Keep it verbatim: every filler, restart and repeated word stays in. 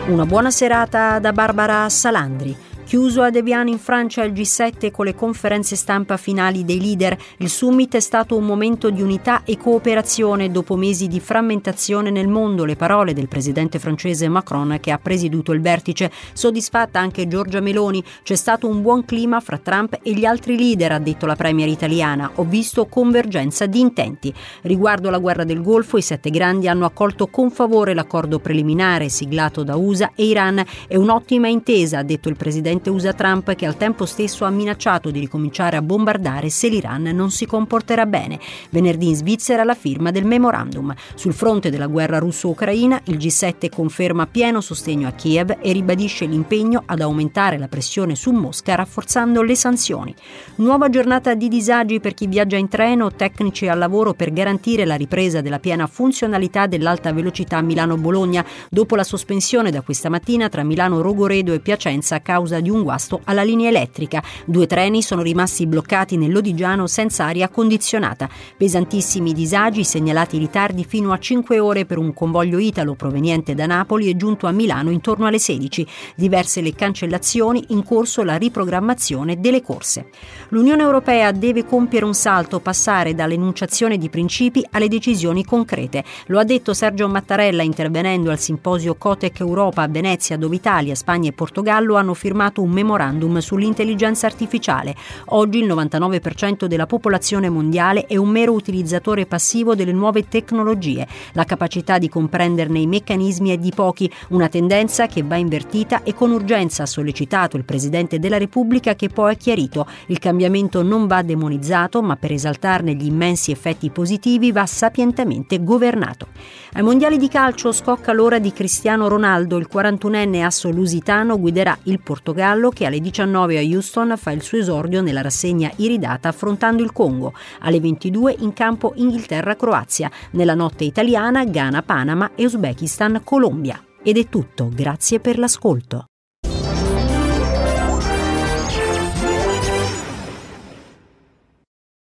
Una buona serata da Barbara Salandri. Chiuso ad Evian in Francia il G sette con le conferenze stampa finali dei leader, il summit è stato un momento di unità e cooperazione dopo mesi di frammentazione nel mondo, le parole del presidente francese Macron che ha presieduto il vertice. Soddisfatta anche Giorgia Meloni, c'è stato un buon clima fra Trump e gli altri leader, ha detto la premier italiana. Ho visto convergenza di intenti. Riguardo la guerra del Golfo, i sette grandi hanno accolto con favore l'accordo preliminare siglato da U S A e Iran. È un'ottima intesa, ha detto il presidente U S A Trump, che al tempo stesso ha minacciato di ricominciare a bombardare se l'Iran non si comporterà bene. Venerdì in Svizzera la firma del memorandum. Sul fronte della guerra russo-ucraina, il G sette conferma pieno sostegno a Kiev e ribadisce l'impegno ad aumentare la pressione su Mosca rafforzando le sanzioni. Nuova giornata di disagi per chi viaggia in treno, tecnici al lavoro per garantire la ripresa della piena funzionalità dell'alta velocità Milano-Bologna dopo la sospensione da questa mattina tra Milano-Rogoredo e Piacenza a causa di un guasto alla linea elettrica. Due treni sono rimasti bloccati nell'Odigiano senza aria condizionata. Pesantissimi disagi, segnalati ritardi fino a cinque ore per un convoglio italo proveniente da Napoli e giunto a Milano intorno alle sedici. Diverse le cancellazioni, in corso la riprogrammazione delle corse. L'Unione Europea deve compiere un salto, passare dall'enunciazione di principi alle decisioni concrete. Lo ha detto Sergio Mattarella intervenendo al simposio Cotec Europa a Venezia, dove Italia, Spagna e Portogallo hanno firmato un memorandum sull'intelligenza artificiale. Oggi il novantanove per cento della popolazione mondiale è un mero utilizzatore passivo delle nuove tecnologie. La capacità di comprenderne i meccanismi è di pochi, una tendenza che va invertita e con urgenza, ha sollecitato il Presidente della Repubblica, che poi ha chiarito: il cambiamento non va demonizzato, ma per esaltarne gli immensi effetti positivi va sapientemente governato. Ai mondiali di calcio scocca l'ora di Cristiano Ronaldo. Il quarantunenne asso lusitano guiderà il Portogallo, che alle diciannove a Houston fa il suo esordio nella rassegna iridata affrontando il Congo. Alle ventidue in campo Inghilterra-Croazia. Nella notte italiana Ghana-Panama e Uzbekistan-Colombia. Ed è tutto, grazie per l'ascolto.